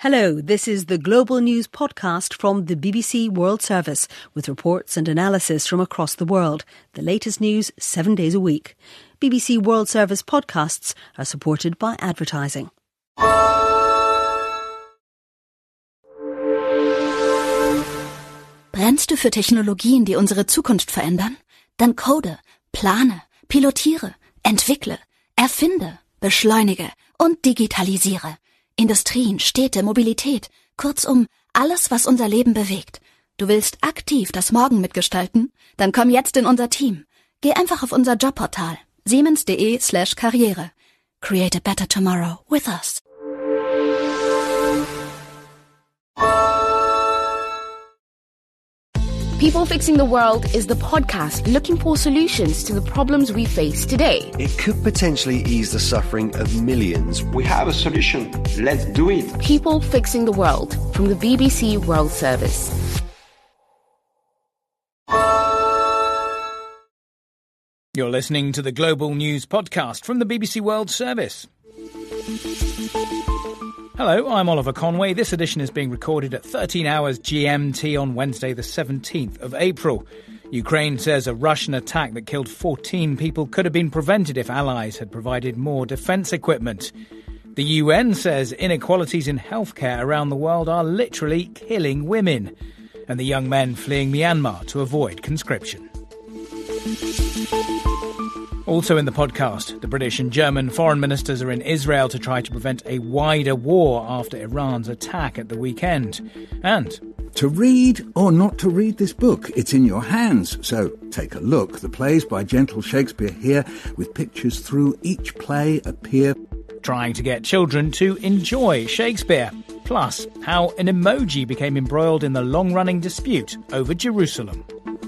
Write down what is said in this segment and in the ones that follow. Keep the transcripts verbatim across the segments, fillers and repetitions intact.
Hello, this is the Global News podcast from the B B C World Service with reports and analysis from across the world. The latest news seven days a week. B B C World Service podcasts are supported by advertising. Brennst du für Technologien, die unsere Zukunft verändern? Dann code, plane, pilotiere, entwickle, erfinde, beschleunige und digitalisiere. Industrien, Städte, Mobilität, kurzum alles, was unser Leben bewegt. Du willst aktiv das Morgen mitgestalten? Dann komm jetzt in unser Team. Geh einfach auf unser Jobportal siemens.de slash karriere. Create a better tomorrow with us. People Fixing the World is the podcast looking for solutions to the problems we face today. It could potentially ease the suffering of millions. We have a solution. Let's do it. People Fixing the World from the B B C World Service. You're listening to the Global News podcast from the B B C World Service. Hello, I'm Oliver Conway. This edition is being recorded at thirteen hours G M T on Wednesday the seventeenth of April. Ukraine says a Russian attack that killed fourteen people could have been prevented if allies had provided more defence equipment. The U N says inequalities in healthcare around the world are literally killing women. And the young men fleeing Myanmar to avoid conscription. Also in the podcast, the British and German foreign ministers are in Israel to try to prevent a wider war after Iran's attack at the weekend. And to read or not to read this book, it's in your hands. So take a look. The plays by Gentle Shakespeare here, with pictures through each play appear. Trying to get children to enjoy Shakespeare. Plus, how an emoji became embroiled in the long-running dispute over Jerusalem.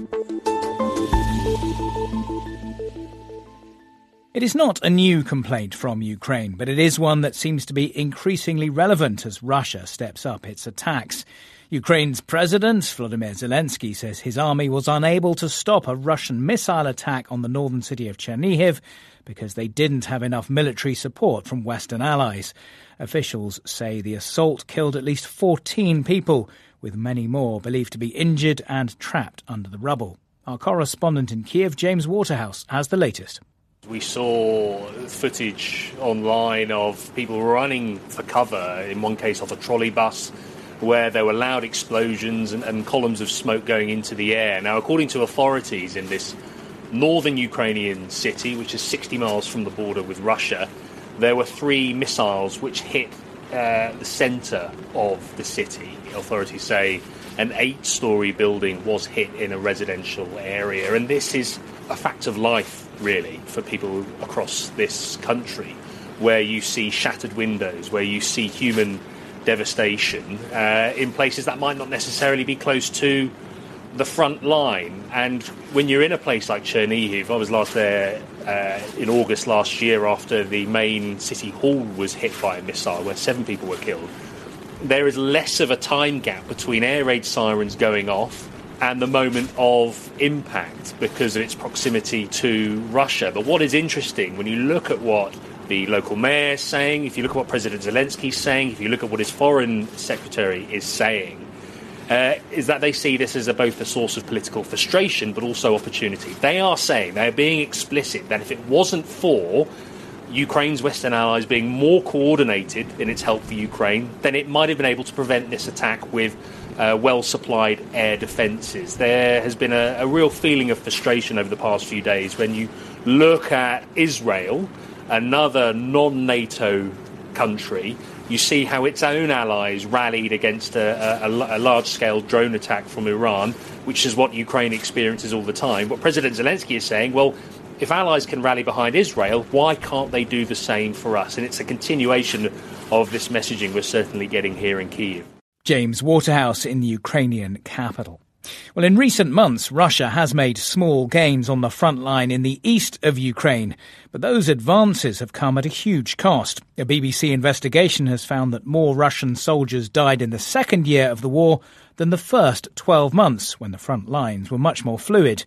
It is not a new complaint from Ukraine, but it is one that seems to be increasingly relevant as Russia steps up its attacks. Ukraine's president, Volodymyr Zelensky, says his army was unable to stop a Russian missile attack on the northern city of Chernihiv because they didn't have enough military support from Western allies. Officials say the assault killed at least fourteen people, with many more believed to be injured and trapped under the rubble. Our correspondent in Kiev, James Waterhouse, has the latest. We saw footage online of people running for cover, in one case off a trolley bus, where there were loud explosions and, and columns of smoke going into the air. Now, according to authorities in this northern Ukrainian city, which is sixty miles from the border with Russia, there were three missiles which hit uh, the centre of the city. Authorities say an eight-storey building was hit in a residential area, and this is a fact of life, really, for people across this country, where you see shattered windows, where you see human devastation uh, in places that might not necessarily be close to the front line. And when you're in a place like Chernihiv, I was last there uh, in August last year after the main city hall was hit by a missile where seven people were killed. There is less of a time gap between air raid sirens going off and the moment of impact because of its proximity to Russia. But what is interesting, when you look at what the local mayor is saying, if you look at what President Zelensky is saying, if you look at what his foreign secretary is saying, uh, is that they see this as a, both a source of political frustration but also opportunity. They are saying, they are being explicit, that if it wasn't for Ukraine's Western allies being more coordinated in its help for Ukraine, then it might have been able to prevent this attack with uh, well-supplied air defences. There has been a, a real feeling of frustration over the past few days when you look at Israel, another non-NATO country. You see how its own allies rallied against a, a, a large-scale drone attack from Iran, which is what Ukraine experiences all the time. What President Zelensky is saying, well, if allies can rally behind Israel, why can't they do the same for us? And it's a continuation of this messaging we're certainly getting here in Kyiv. James Waterhouse in the Ukrainian capital. Well, in recent months, Russia has made small gains on the front line in the east of Ukraine, but those advances have come at a huge cost. A B B C investigation has found that more Russian soldiers died in the second year of the war than the first twelve months, when the front lines were much more fluid.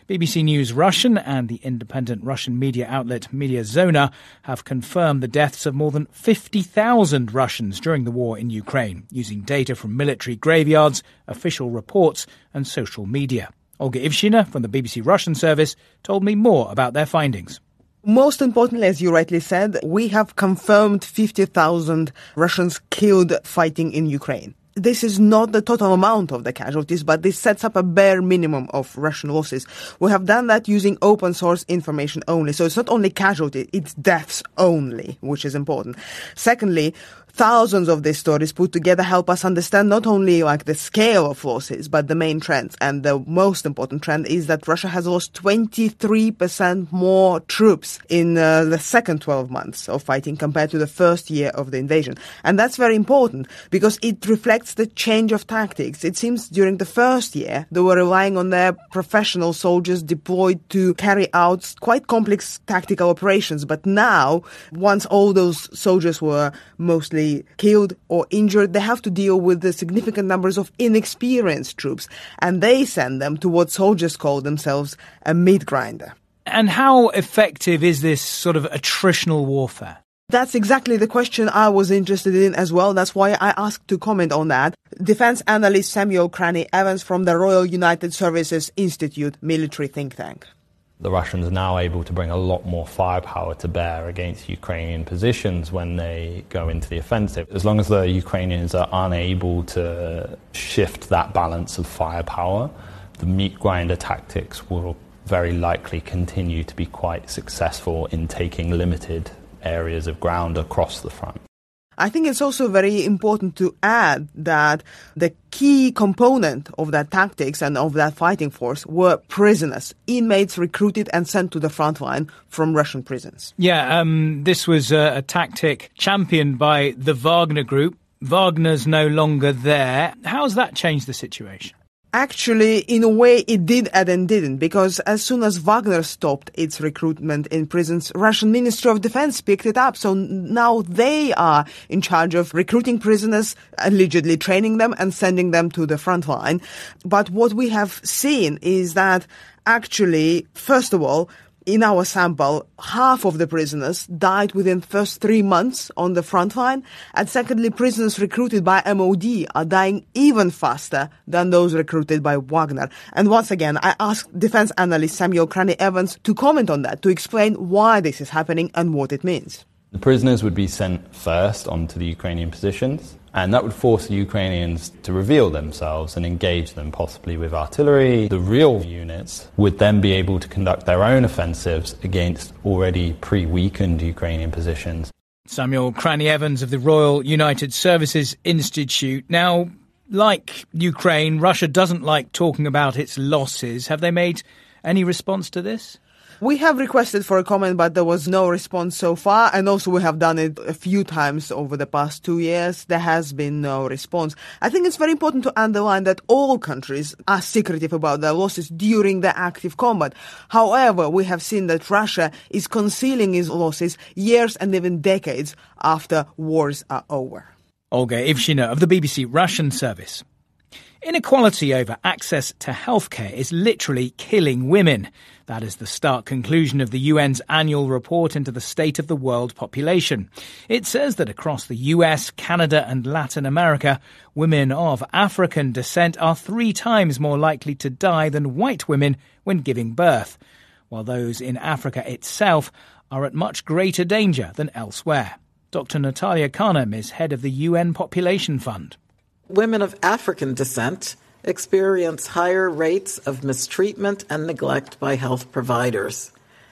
B B C News Russian and the independent Russian media outlet Mediazona have confirmed the deaths of more than fifty thousand Russians during the war in Ukraine, using data from military graveyards, official reports and social media. Olga Ivshina from the B B C Russian service told me more about their findings. Most importantly, as you rightly said, we have confirmed fifty thousand Russians killed fighting in Ukraine. This is not the total amount of the casualties, but this sets up a bare minimum of Russian losses. We have done that using open source information only. So it's not only casualties, it's deaths only, which is important. Secondly, thousands of these stories put together help us understand not only like the scale of losses, but the main trends. And the most important trend is that Russia has lost twenty-three percent more troops in uh, the second twelve months of fighting compared to the first year of the invasion. And that's very important because it reflects the change of tactics. It seems during the first year, they were relying on their professional soldiers deployed to carry out quite complex tactical operations. But now, once all those soldiers were mostly killed or injured, they have to deal with the significant numbers of inexperienced troops, and they send them to what soldiers call themselves a meat grinder. And how effective is this sort of attritional warfare? That's exactly the question I was interested in as well. That's why I asked to comment on that. Defense analyst Samuel Cranny Evans from the Royal United Services Institute military think tank. The Russians are now able to bring a lot more firepower to bear against Ukrainian positions when they go into the offensive. As long as the Ukrainians are unable to shift that balance of firepower, the meat grinder tactics will very likely continue to be quite successful in taking limited areas of ground across the front. I think it's also very important to add that the key component of that tactics and of that fighting force were prisoners, inmates recruited and sent to the front line from Russian prisons. Yeah, um, this was a, a tactic championed by the Wagner Group. Wagner's no longer there. How has that changed the situation? Actually, in a way, it did and then didn't, because as soon as Wagner stopped its recruitment in prisons, Russian Ministry of Defense picked it up. So now they are in charge of recruiting prisoners, allegedly training them and sending them to the front line. But what we have seen is that actually, first of all, in our sample, half of the prisoners died within the first three months on the front line. And secondly, prisoners recruited by M O D are dying even faster than those recruited by Wagner. And once again, I asked defense analyst Samuel Cranny Evans to comment on that, to explain why this is happening and what it means. The prisoners would be sent first onto the Ukrainian positions, and that would force the Ukrainians to reveal themselves and engage them, possibly with artillery. The real units would then be able to conduct their own offensives against already pre-weakened Ukrainian positions. Samuel Cranny Evans of the Royal United Services Institute. Now, like Ukraine, Russia doesn't like talking about its losses. Have they made any response to this? We have requested for a comment, but there was no response so far. And also we have done it a few times over the past two years. There has been no response. I think it's very important to underline that all countries are secretive about their losses during the active combat. However, we have seen that Russia is concealing its losses years and even decades after wars are over. Olga Ivshina of the B B C Russian service. Inequality over access to healthcare is literally killing women. That is the stark conclusion of the U N's annual report into the state of the world population. It says that across the U S, Canada and Latin America, women of African descent are three times more likely to die than white women when giving birth, while those in Africa itself are at much greater danger than elsewhere. Doctor Natalia Kanem is head of the U N Population Fund. Women of African descent experience higher rates of mistreatment and neglect by health providers.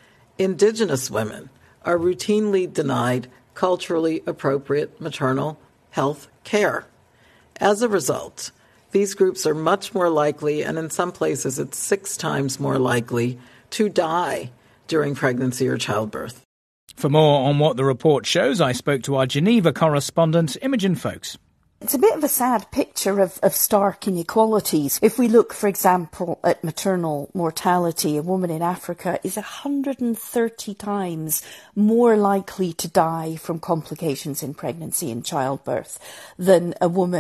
Indigenous women are routinely denied culturally appropriate maternal health care. As a result, these groups are much more likely, and in some places it's six times more likely, to die during pregnancy or childbirth. For more on what the report shows, I spoke to our Geneva correspondent, Imogen Folks. It's a bit of a sad picture of, of stark inequalities. If we look, for example, at maternal mortality, a woman in Africa is one hundred thirty times more likely to die from complications in pregnancy and childbirth than a woman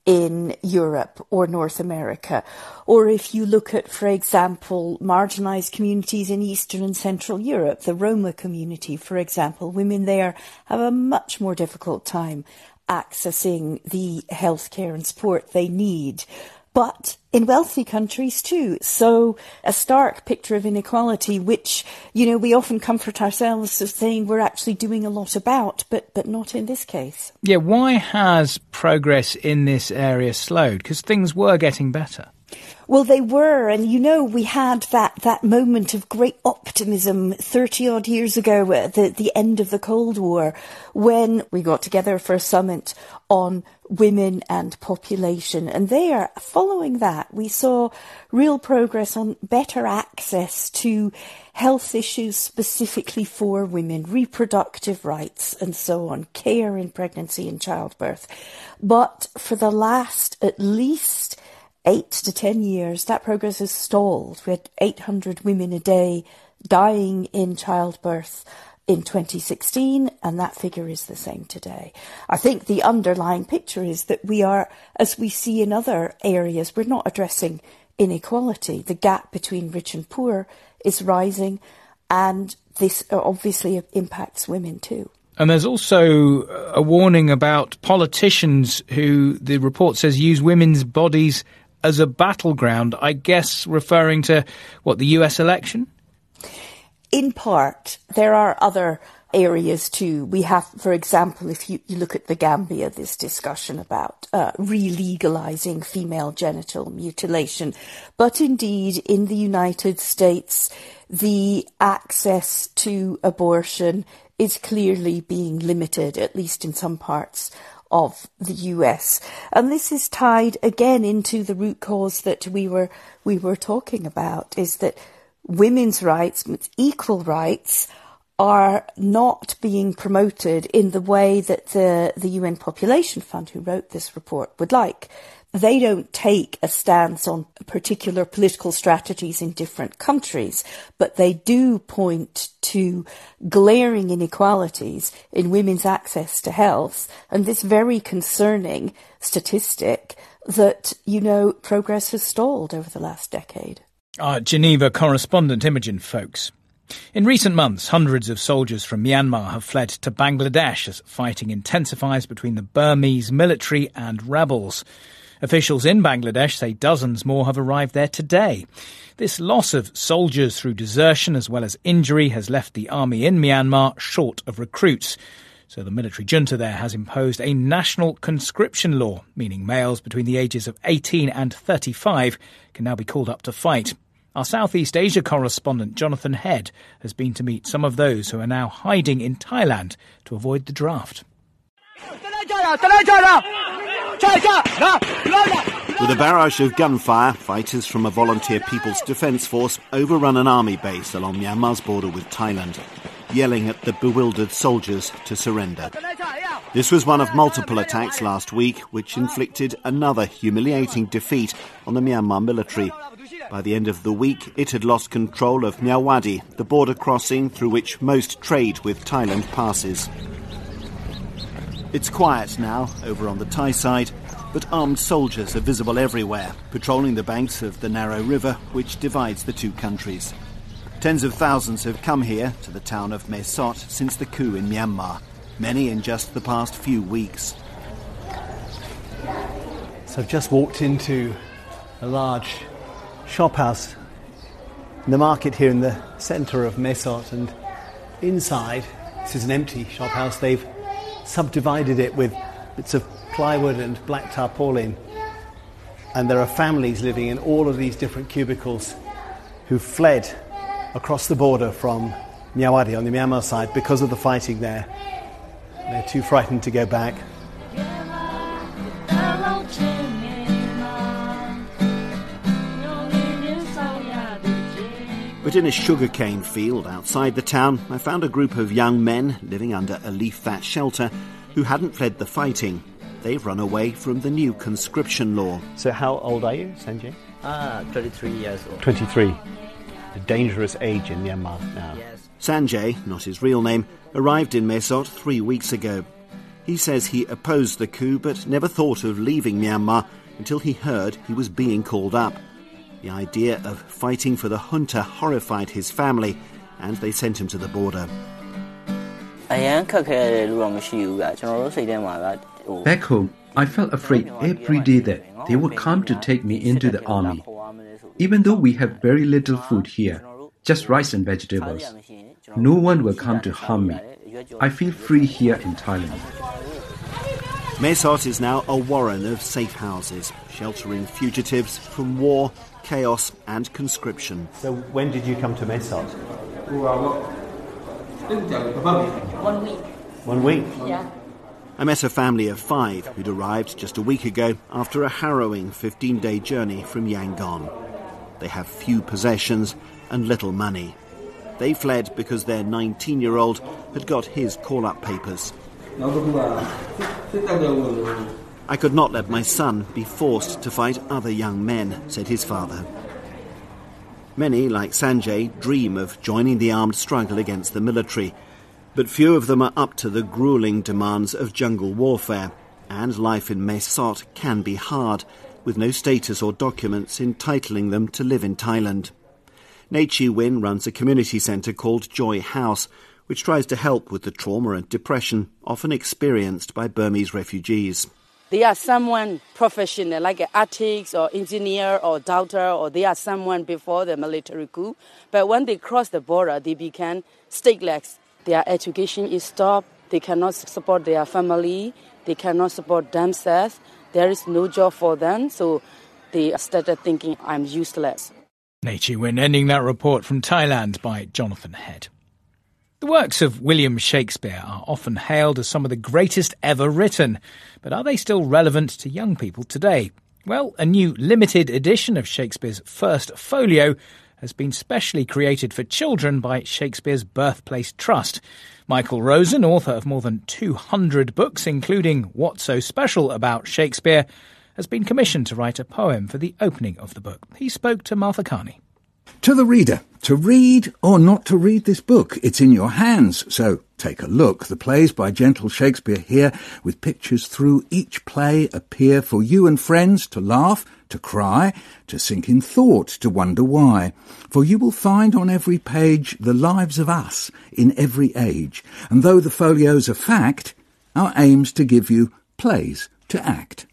in Europe or North America. Or if you look at, for example, marginalised communities in Eastern and Central Europe, the Roma community, for example, women there have a much more difficult time accessing the healthcare and support they need. But in wealthy countries too. So a stark picture of inequality, which, you know, we often comfort ourselves as saying we're actually doing a lot about, but, but not in this case. Yeah, why has progress in this area slowed? Because things were getting better. Well, they were, and you know, we had that, that moment of great optimism thirty-odd years ago at the, the end of the Cold War, when we got together for a summit on women and population. And there, following that, we saw real progress on better access to health issues specifically for women, reproductive rights and so on, care in pregnancy and childbirth. But for the last at least eight to ten years, that progress has stalled. We had eight hundred women a day dying in childbirth in twenty sixteen, and that figure is the same today. I think the underlying picture is that we are, as we see in other areas, we're not addressing inequality. The gap between rich and poor is rising, and this obviously impacts women too. And there's also a warning about politicians who, the report says, use women's bodies as a battleground, I guess referring to, what, the U S election? In part. There are other areas too. We have, for example, if you, you look at the Gambia, this discussion about uh, re-legalising female genital mutilation. But indeed, in the United States, the access to abortion is clearly being limited, at least in some parts of the U S. And this is tied again into the root cause that we were we were talking about, is that women's rights, equal rights, are not being promoted in the way that the, the U N Population Fund, who wrote this report, would like. They don't take a stance on particular political strategies in different countries, but they do point to glaring inequalities in women's access to health, and this very concerning statistic that, you know, progress has stalled over the last decade. Our Geneva correspondent Imogen Folks. In recent months, hundreds of soldiers from Myanmar have fled to Bangladesh as fighting intensifies between the Burmese military and rebels. Officials in Bangladesh say dozens more have arrived there today. This loss of soldiers through desertion as well as injury has left the army in Myanmar short of recruits. So the military junta there has imposed a national conscription law, meaning males between the ages of eighteen and thirty-five can now be called up to fight. Our Southeast Asia correspondent Jonathan Head has been to meet some of those who are now hiding in Thailand to avoid the draft. With a barrage of gunfire, fighters from a volunteer People's Defence Force overrun an army base along Myanmar's border with Thailand, yelling at the bewildered soldiers to surrender. This was one of multiple attacks last week, which inflicted another humiliating defeat on the Myanmar military. By the end of the week, it had lost control of Myawaddy, the border crossing through which most trade with Thailand passes. It's quiet now over on the Thai side, but armed soldiers are visible everywhere, patrolling the banks of the narrow river which divides the two countries. Tens of thousands have come here to the town of Mae Sot since the coup in Myanmar, many in just the past few weeks. So I've just walked into a large shop house in the market here in the centre of Mae Sot, and inside, this is an empty shop house, they've subdivided it with bits of plywood and black tarpaulin, and there are families living in all of these different cubicles who fled across the border from Myawaddy on the Myanmar side because of the fighting there. They're too frightened to go back. But in a sugarcane field outside the town, I found a group of young men living under a leaf-thatched shelter who hadn't fled the fighting. They've run away from the new conscription law. So how old are you, Sanjay? Ah, twenty-three years old. twenty-three. A dangerous age in Myanmar now. Sanjay, not his real name, arrived in Mae Sot three weeks ago. He says he opposed the coup but never thought of leaving Myanmar until he heard he was being called up. The idea of fighting for the junta horrified his family, and they sent him to the border. Back home, I felt afraid every day that they would come to take me into the army. Even though we have very little food here, just rice and vegetables, no one will come to harm me. I feel free here in Thailand. Mae Sot is now a warren of safe houses, sheltering fugitives from war, chaos and conscription. So when did you come to Mae Sot? One week. One week? Yeah. I met a family of five who'd arrived just a week ago after a harrowing fifteen-day journey from Yangon. They have few possessions and little money. They fled because their nineteen-year-old had got his call-up papers. I could not let my son be forced to fight other young men, said his father. Many, like Sanjay, dream of joining the armed struggle against the military, but few of them are up to the gruelling demands of jungle warfare, and life in Mae Sot can be hard, with no status or documents entitling them to live in Thailand. Nay Chi Win runs a community centre called Joy House, which tries to help with the trauma and depression often experienced by Burmese refugees. They are someone professional, like an artist or engineer or doctor, or they are someone before the military coup. But when they cross the border, they become stateless. Their education is stopped. They cannot support their family. They cannot support themselves. There is no job for them. So they started thinking, I'm useless. Nay Chi Win ending that report from Thailand by Jonathan Head. The works of William Shakespeare are often hailed as some of the greatest ever written, but are they still relevant to young people today? Well, a new limited edition of Shakespeare's first folio has been specially created for children by Shakespeare's Birthplace Trust. Michael Rosen, author of more than two hundred books, including What's So Special About Shakespeare, has been commissioned to write a poem for the opening of the book. He spoke to Martha Carney. To the reader, to read or not to read this book, it's in your hands, so take a look. The plays by Gentle Shakespeare here, with pictures through each play, appear for you and friends to laugh, to cry, to sink in thought, to wonder why. For you will find on every page the lives of us in every age, and though the folio's a fact, our aim's to give you plays to act.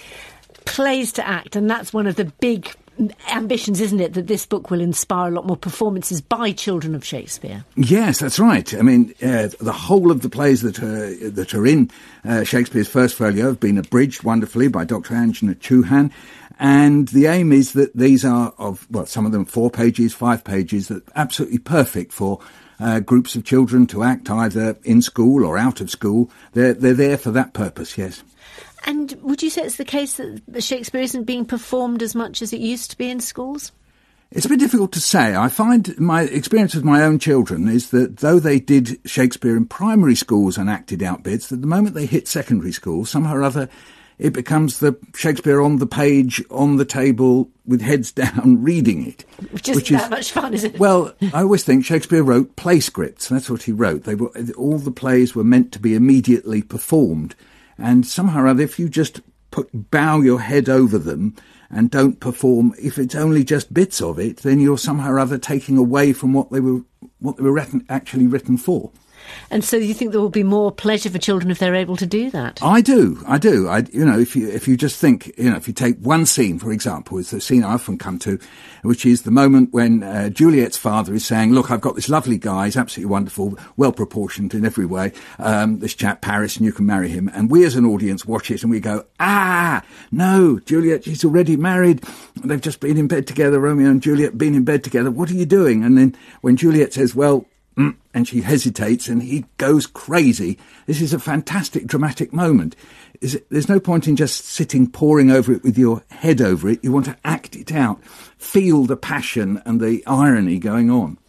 Plays to act, and that's one of the big ambitions, isn't it, that this book will inspire a lot more performances by children of Shakespeare? Yes, that's right. I mean, uh, the whole of the plays that are, that are in uh, Shakespeare's first folio have been abridged wonderfully by Doctor Anjana Chauhan, and the aim is that these are of, well, some of them four pages, five pages, that are absolutely perfect for uh, groups of children to act either in school or out of school. They're, they're there for that purpose, yes. And would you say it's the case that Shakespeare isn't being performed as much as it used to be in schools? It's a bit difficult to say. I find my experience with my own children is that though they did Shakespeare in primary schools and acted out bits, that the moment they hit secondary school, somehow or other, it becomes the Shakespeare on the page, on the table, with heads down, reading it. Which isn't which that is, much fun, is it? Well, I always think Shakespeare wrote play scripts. That's what he wrote. They were, all the plays were meant to be immediately performed. And somehow or other, if you just put, bow your head over them and don't perform, if it's only just bits of it, then you're somehow or other taking away from what they were what they were written, actually written for. And so you think there will be more pleasure for children if they're able to do that? I do, I do. I, you know, if you if you just think, you know, if you take one scene, for example, it's the scene I often come to, which is the moment when uh, Juliet's father is saying, look, I've got this lovely guy, he's absolutely wonderful, well-proportioned in every way, um, this chap, Paris, and you can marry him. And we as an audience watch it and we go, ah, no, Juliet, she's already married. They've just been in bed together, Romeo and Juliet been in bed together. What are you doing? And then when Juliet says, well, and she hesitates and he goes crazy. This is a fantastic dramatic moment. Is it, there's no point in just sitting poring over it with your head over it. You want to act it out, feel the passion and the irony going on.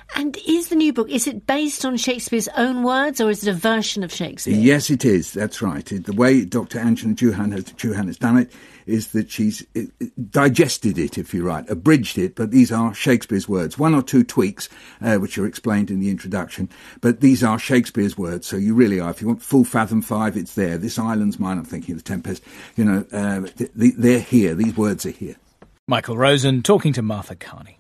And is the new book, is it based on Shakespeare's own words, or is it a version of Shakespeare? Yes, it is. That's right. The way Doctor Angela Juhan has, Juhan has done it is that she's it, it, digested it, if you like, abridged it, but these are Shakespeare's words. One or two tweaks, uh, which are explained in the introduction, but these are Shakespeare's words. So you really are, if you want full Fathom Five, it's there. This island's mine, I'm thinking of the Tempest. You know, uh, th- th- they're here. These words are here. Michael Rosen talking to Martha Carney.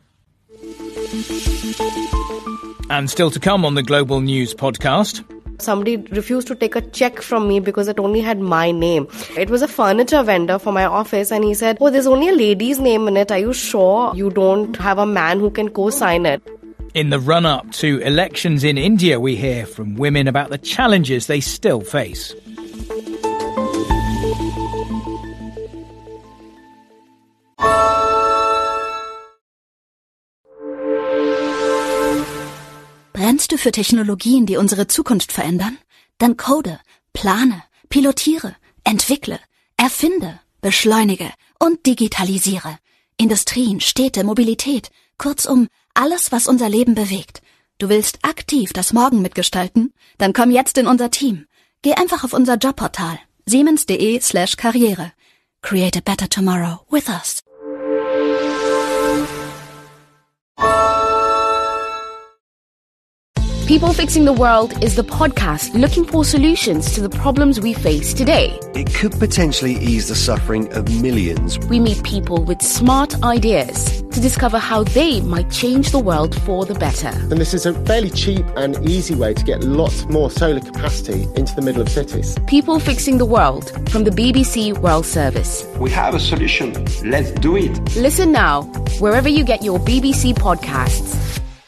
And still to come on the Global News podcast. Somebody refused to take a check from me because it only had my name. It was a furniture vendor for my office, and he said, "Oh, there's only a lady's name in it. Are you sure you don't have a man who can co-sign it?" In the run-up to elections in India, we hear from women about the challenges they still face. Brennst du für Technologien, die unsere Zukunft verändern? Dann code, plane, pilotiere, entwickle, erfinde, beschleunige und digitalisiere. Industrien, Städte, Mobilität, kurzum alles, was unser Leben bewegt. Du willst aktiv das Morgen mitgestalten? Dann komm jetzt in unser Team. Geh einfach auf unser Jobportal siemens.de slash karriere. Create a better tomorrow with us. People Fixing the World is the podcast looking for solutions to the problems we face today. It could potentially ease the suffering of millions. We meet people with smart ideas to discover how they might change the world for the better. And this is a fairly cheap and easy way to get lots more solar capacity into the middle of cities. People Fixing the World from the B B C World Service. We have a solution. Let's do it. Listen now, wherever you get your B B C podcasts.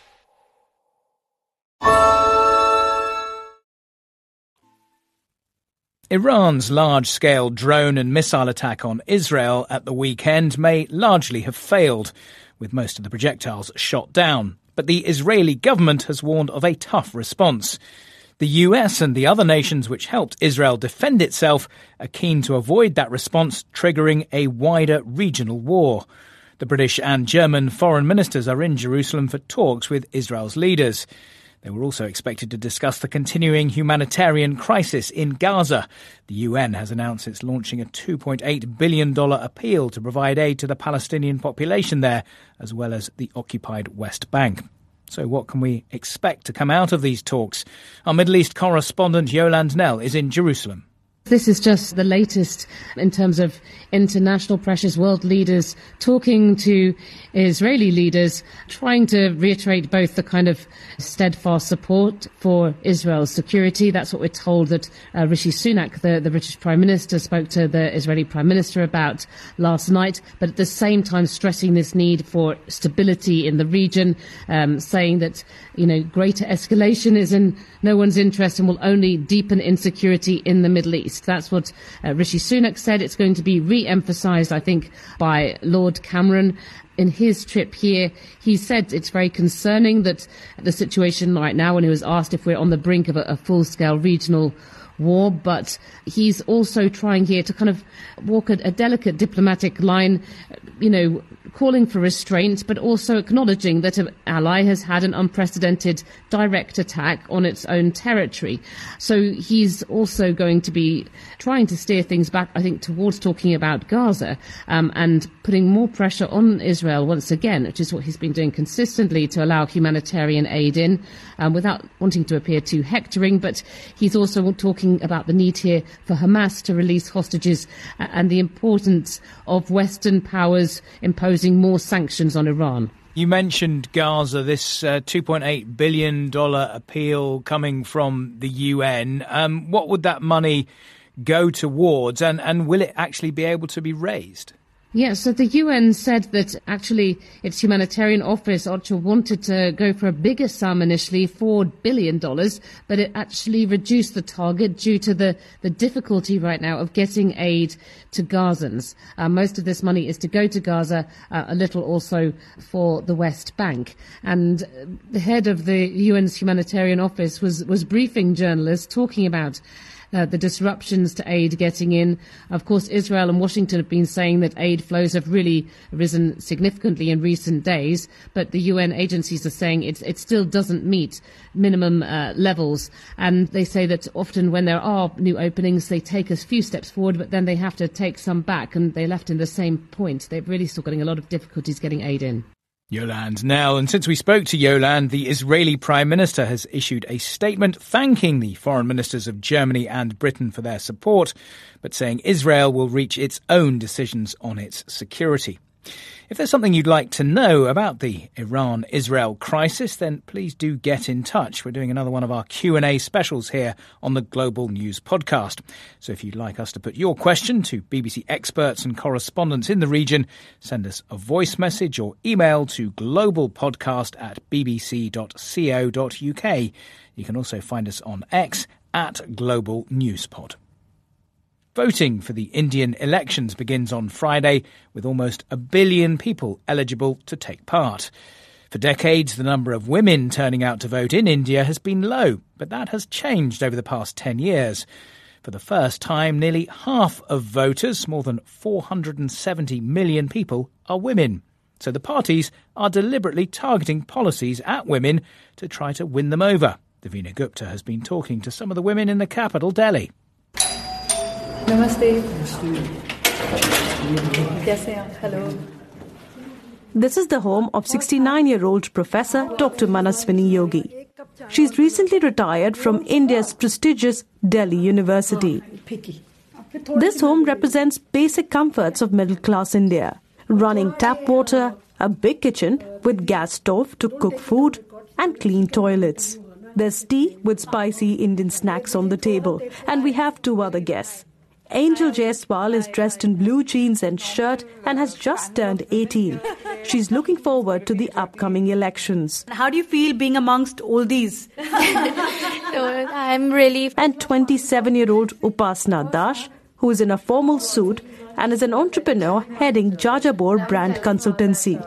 Iran's large-scale drone and missile attack on Israel at the weekend may largely have failed, with most of the projectiles shot down. But the Israeli government has warned of a tough response. The U S and the other nations which helped Israel defend itself are keen to avoid that response triggering a wider regional war. The British and German foreign ministers are in Jerusalem for talks with Israel's leaders. They were also expected to discuss the continuing humanitarian crisis in Gaza. The U N has announced it's launching a two point eight billion dollars appeal to provide aid to the Palestinian population there, as well as the occupied West Bank. So what can we expect to come out of these talks? Our Middle East correspondent Yolande Knell is in Jerusalem. This is just the latest in terms of international pressures, world leaders talking to Israeli leaders, trying to reiterate both the kind of steadfast support for Israel's security. That's what we're told that uh, Rishi Sunak, the, the British Prime Minister, spoke to the Israeli Prime Minister about last night, but at the same time stressing this need for stability in the region, um, saying that, you know, greater escalation is in no one's interest and will only deepen insecurity in the Middle East. That's what uh, Rishi Sunak said. It's going to be re-emphasised, I think, by Lord Cameron. In his trip here, he said it's very concerning that the situation right now, when he was asked if we're on the brink of a, a full-scale regional war, but he's also trying here to kind of walk a, a delicate diplomatic line, you know, calling for restraint, but also acknowledging that an ally has had an unprecedented direct attack on its own territory. So he's also going to be trying to steer things back, I think, towards talking about Gaza um, and putting more pressure on Israel once again, which is what he's been doing consistently to allow humanitarian aid in um, without wanting to appear too hectoring. But he's also talking about the need here for Hamas to release hostages and the importance of Western powers imposing more sanctions on Iran. You mentioned Gaza, this uh, two point eight billion dollars appeal coming from the U N. Um, what would that money go towards, and, and will it actually be able to be raised? Yeah, so the U N said that actually its humanitarian office, OCHA, wanted to go for a bigger sum initially, four billion dollars, but it actually reduced the target due to the, the difficulty right now of getting aid to Gazans. Uh, most of this money is to go to Gaza, uh, a little also for the West Bank. And the head of the U N's humanitarian office was, was briefing journalists talking about uh, the disruptions to aid getting in. Of course, Israel and Washington have been saying that aid flows have really risen significantly in recent days, but the U N agencies are saying it, it still doesn't meet minimum uh, levels. And they say that often when there are new openings, they take a few steps forward, but then they have to take some back, and they're left in the same point. They're really still getting a lot of difficulties getting aid in. Yolande Knell. And since we spoke to Yolande, the Israeli Prime Minister has issued a statement thanking the foreign ministers of Germany and Britain for their support, but saying Israel will reach its own decisions on its security. If there's something you'd like to know about the Iran-Israel crisis, then please do get in touch. We're doing another one of our Q and A specials here on the Global News Podcast. So if you'd like us to put your question to B B C experts and correspondents in the region, send us a voice message or email to globalpodcast at bbc dot co dot uk. You can also find us on X at Global Newspod. Voting for the Indian elections begins on Friday, with almost a billion people eligible to take part. For decades, the number of women turning out to vote in India has been low, but that has changed over the past ten years. For the first time, nearly half of voters, more than four hundred seventy million people, are women. So the parties are deliberately targeting policies at women to try to win them over. Davina Gupta has been talking to some of the women in the capital, Delhi. Namaste. Hello. This is the home of sixty-nine-year-old Professor Doctor Manaswini Yogi. She's recently retired from India's prestigious Delhi University. This home represents basic comforts of middle-class India. Running tap water, a big kitchen with gas stove to cook food, and clean toilets. There's tea with spicy Indian snacks on the table, and we have two other guests. Angel Jaiswal is dressed in blue jeans and shirt and has just turned eighteen. She's looking forward to the upcoming elections. How do you feel being amongst all these? I'm really... And twenty-seven-year-old Upasna Dash, who is in a formal suit and is an entrepreneur heading Jajabor brand consultancy.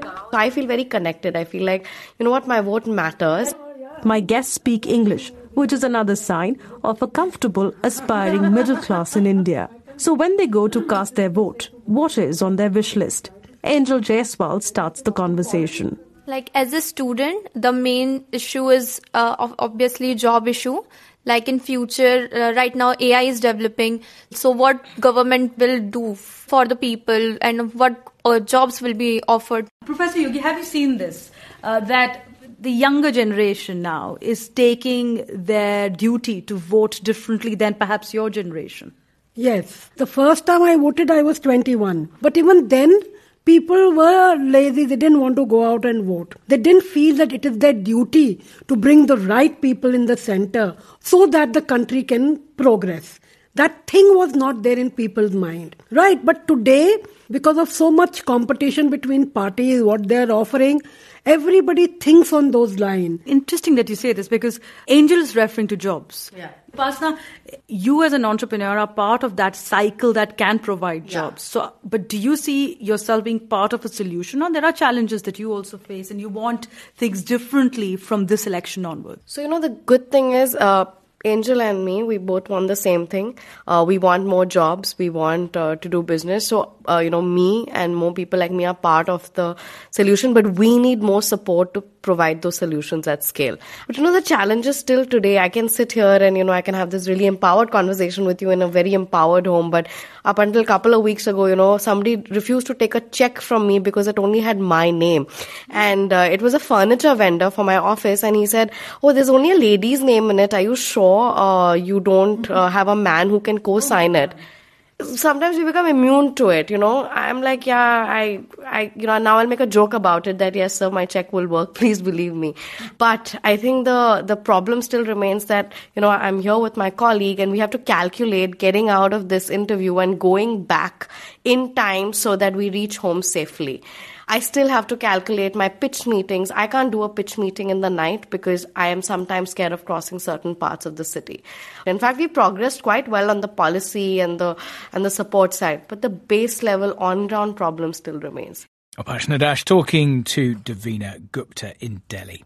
I feel very connected. I feel like, you know what, my vote matters. My guests speak English, which is another sign of a comfortable, aspiring middle class in India. So when they go to cast their vote, what is on their wish list? Angel Jaiswal starts the conversation. Like, as a student, the main issue is uh, obviously job issue. Like in future, uh, right now A I is developing. So what government will do for the people and what uh, jobs will be offered. Professor Yogi, have you seen this? Uh, that the younger generation now is taking their duty to vote differently than perhaps your generation. Yes. The first time I voted, I was twenty-one. But even then, people were lazy. They didn't want to go out and vote. They didn't feel that it is their duty to bring the right people in the center so that the country can progress. That thing was not there in people's mind. Right, but today, because of so much competition between parties, what they're offering, everybody thinks on those lines. Interesting that you say this, because Angel is referring to jobs. Yeah. Upasna, you as an entrepreneur are part of that cycle that can provide jobs. Yeah. So, but do you see yourself being part of a solution, or there are challenges that you also face and you want things differently from this election onwards? So, you know, the good thing is... Uh, Angel and me, we both want the same thing. Uh, we want more jobs. We want uh, to do business. So, uh, you know, me and more people like me are part of the solution, but we need more support to provide those solutions at scale. But, you know, the challenge is still today. I can sit here and, you know, I can have this really empowered conversation with you in a very empowered home. But up until a couple of weeks ago, you know, somebody refused to take a check from me because it only had my name. And uh, it was a furniture vendor for my office. And he said, oh, there's only a lady's name in it. Are you sure uh, you don't uh, have a man who can co-sign it? Sometimes we become immune to it, you know. I'm like, yeah, I, I, you know, now I'll make a joke about it that, yes, sir, my check will work. Please believe me. But I think the, the problem still remains that, you know, I'm here with my colleague and we have to calculate getting out of this interview and going back in time so that we reach home safely. I still have to calculate my pitch meetings. I can't do a pitch meeting in the night because I am sometimes scared of crossing certain parts of the city. In fact, we progressed quite well on the policy and the and the support side, but the base level on-ground problem still remains. Upasna Dash talking to Davina Gupta in Delhi.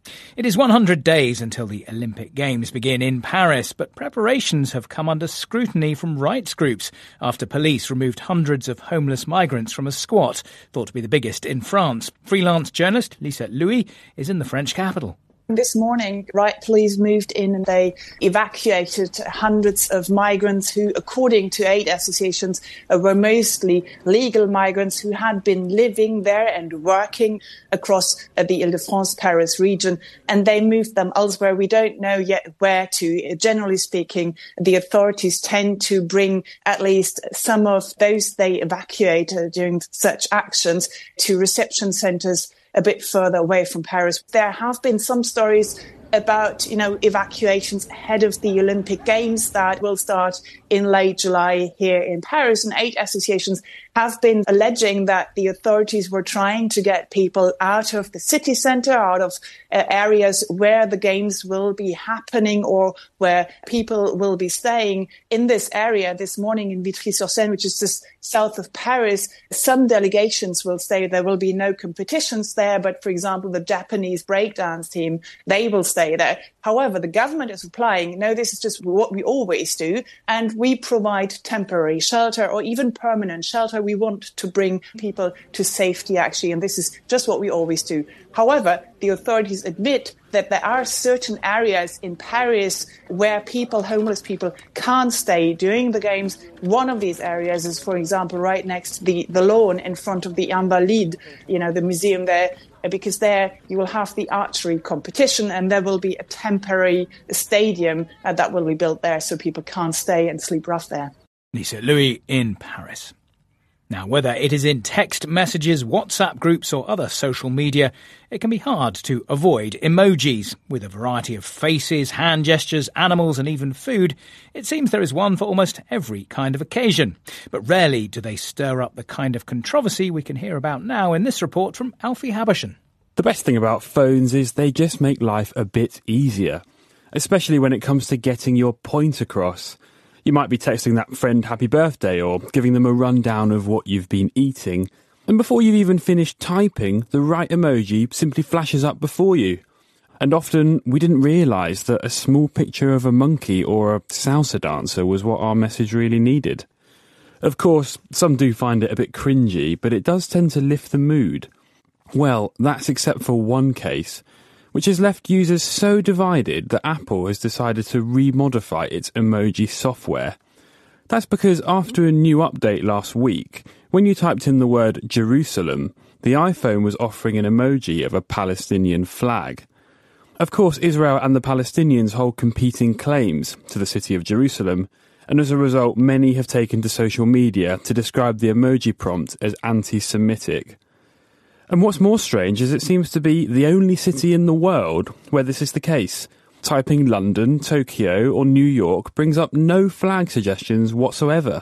It is one hundred days until the Olympic Games begin in Paris, but preparations have come under scrutiny from rights groups after police removed hundreds of homeless migrants from a squat, thought to be the biggest in France. Freelance journalist Lisette Louis is in the French capital. This morning, riot police moved in and they evacuated hundreds of migrants who, according to aid associations, uh, were mostly legal migrants who had been living there and working across uh, the Ile-de-France Paris region, and they moved them elsewhere. We don't know yet where to. Generally speaking, the authorities tend to bring at least some of those they evacuate uh, during such actions to reception centres a bit further away from Paris. There have been some stories about, you know, evacuations ahead of the Olympic Games that will start in late July here in Paris. And aid associations have been alleging that the authorities were trying to get people out of the city centre, out of uh, areas where the games will be happening or where people will be staying. In this area this morning in Vitry-sur-Seine, which is just south of Paris, some delegations will say there will be no competitions there, but for example, the Japanese breakdance team, they will stay there. However, the government is replying, no, this is just what we always do, and we provide temporary shelter or even permanent shelter. We want to bring people to safety, actually, and this is just what we always do. However, the authorities admit that there are certain areas in Paris where people, homeless people, can't stay during the games. One of these areas is, for example, right next to the, the lawn in front of the Invalides, you know, the museum there, because there you will have the archery competition and there will be a temporary stadium uh, that will be built there so people can't stay and sleep rough there. Lisette Louis in Paris. Now, whether it is in text messages, WhatsApp groups or other social media, it can be hard to avoid emojis. With a variety of faces, hand gestures, animals and even food, it seems there is one for almost every kind of occasion. But rarely do they stir up the kind of controversy we can hear about now in this report from Alfie Habershon. The best thing about phones is they just make life a bit easier, especially when it comes to getting your point across. You might be texting that friend happy birthday or giving them a rundown of what you've been eating, and before you've even finished typing, the right emoji simply flashes up before you. And often we didn't realise that a small picture of a monkey or a salsa dancer was what our message really needed. Of course, some do find it a bit cringy, but it does tend to lift the mood. Well, that's except for one case, which has left users so divided that Apple has decided to remodify its emoji software. That's because after a new update last week, when you typed in the word Jerusalem, the iPhone was offering an emoji of a Palestinian flag. Of course, Israel and the Palestinians hold competing claims to the city of Jerusalem, and as a result, many have taken to social media to describe the emoji prompt as anti-Semitic. And what's more strange is it seems to be the only city in the world where this is the case. Typing London, Tokyo or New York brings up no flag suggestions whatsoever.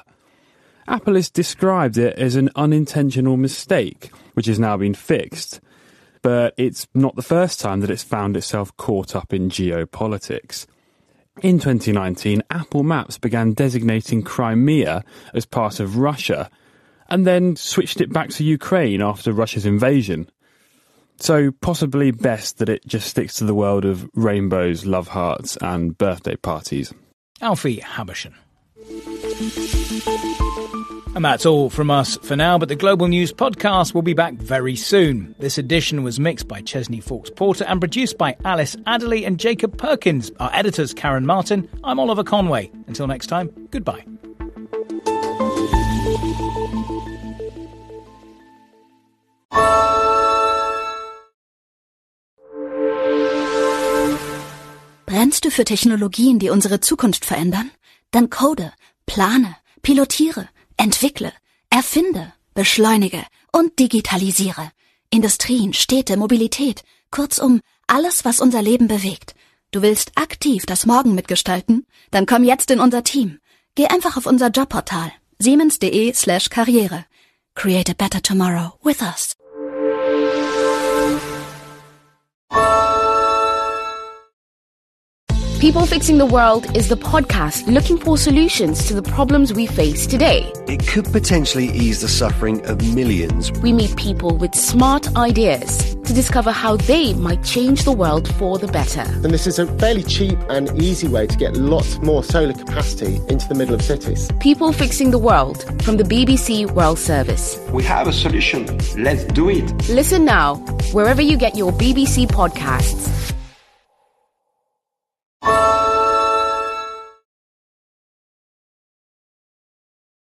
Apple has described it as an unintentional mistake, which has now been fixed. But it's not the first time that it's found itself caught up in geopolitics. In twenty nineteen, Apple Maps began designating Crimea as part of Russia, and then switched it back to Ukraine after Russia's invasion. So possibly best that it just sticks to the world of rainbows, love hearts and birthday parties. Alfie Habershon. And that's all from us for now, but the Global News podcast will be back very soon. This edition was mixed by Chesney Fawkes-Porter and produced by Alice Adderley and Jacob Perkins. Our editor's Karen Martin. I'm Oliver Conway. Until next time, goodbye. Brennst du für Technologien, die unsere Zukunft verändern? Dann code, plane, pilotiere, entwickle, erfinde, beschleunige und digitalisiere. Industrien, Städte, Mobilität, kurzum alles, was unser Leben bewegt. Du willst aktiv das Morgen mitgestalten? Dann komm jetzt in unser Team. Geh einfach auf unser Jobportal siemens.de slash karriere. Create a better tomorrow with us. People Fixing the World is the podcast looking for solutions to the problems we face today. It could potentially ease the suffering of millions. We meet people with smart ideas to discover how they might change the world for the better. And this is a fairly cheap and easy way to get lots more solar capacity into the middle of cities. People Fixing the World from the B B C World Service. We have a solution. Let's do it. Listen now, wherever you get your B B C podcasts.